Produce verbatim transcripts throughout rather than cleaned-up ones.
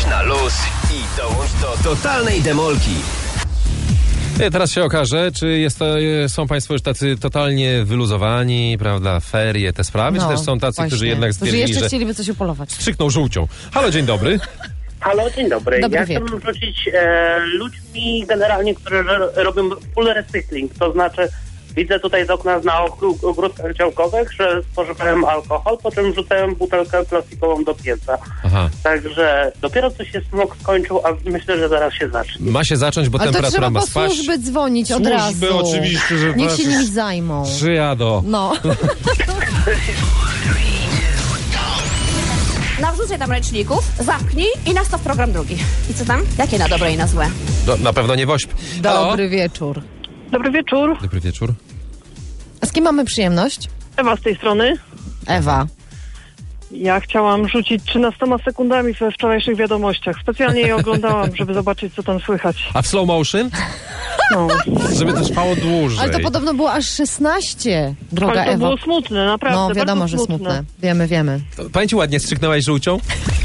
Wrzuć na luz i dołącz do totalnej demolki. Teraz się okaże, czy jest to, są państwo już tacy totalnie wyluzowani, prawda, ferie, te sprawy, No, czy też są tacy, właśnie. którzy jednak Którzy stwierdzili, jeszcze że chcieliby coś upolować. strzykną żółcią. Halo, dzień dobry. Halo, dzień dobry. Dobry ja wieczór. chciałbym rzucić e, ludźmi generalnie, którzy ro- robią full recykling, to znaczy widzę tutaj z okna na ogr- ogródkach działkowych, że spożywają alkohol, po czym rzucają butelkę plastikową do pieca. Aha. Także dopiero co się smog skończył, a myślę, że zaraz się zacznie. Ma się zacząć, bo Ale to temperatura trzeba ma po spaść. służby dzwonić od Służby razu. oczywiście, że Niech was- się nimi zajmą. Przyjadą. No. Nawrzucaj tam ręczników, zamknij i nastaw program drugi. I co tam? Jakie na dobre i na złe? Do, na pewno nie wośp. Halo? Dobry wieczór. Dobry wieczór. Dobry wieczór. A z kim mamy przyjemność? Ewa z tej strony. Ewa. Ja chciałam rzucić trzynastoma sekundami we wczorajszych wiadomościach. Specjalnie je oglądałam, żeby zobaczyć, co tam słychać. A w slow motion? No. Żeby to trwało dłużej. Ale to podobno było aż szesnaście, droga Ale to Ewa. było smutne, naprawdę. No wiadomo, bardzo że smutne. Wiemy, wiemy. To, powiem ci ładnie, strzyknęłaś żółcią?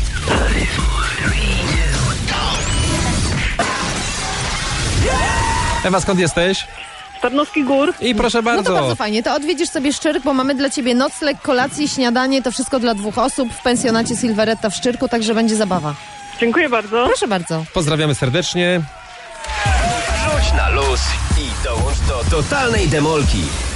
Ewa, skąd jesteś? Z Tarnowskich Gór. I proszę No bardzo. to bardzo fajnie. To odwiedzisz sobie Szczyrk, bo mamy dla ciebie nocleg, kolację, śniadanie, to wszystko dla dwóch osób w pensjonacie Silveretta w Szczyrku, także będzie zabawa. Dziękuję bardzo. Proszę bardzo. Pozdrawiamy serdecznie. Wrzuć na luz i dołącz do totalnej demolki.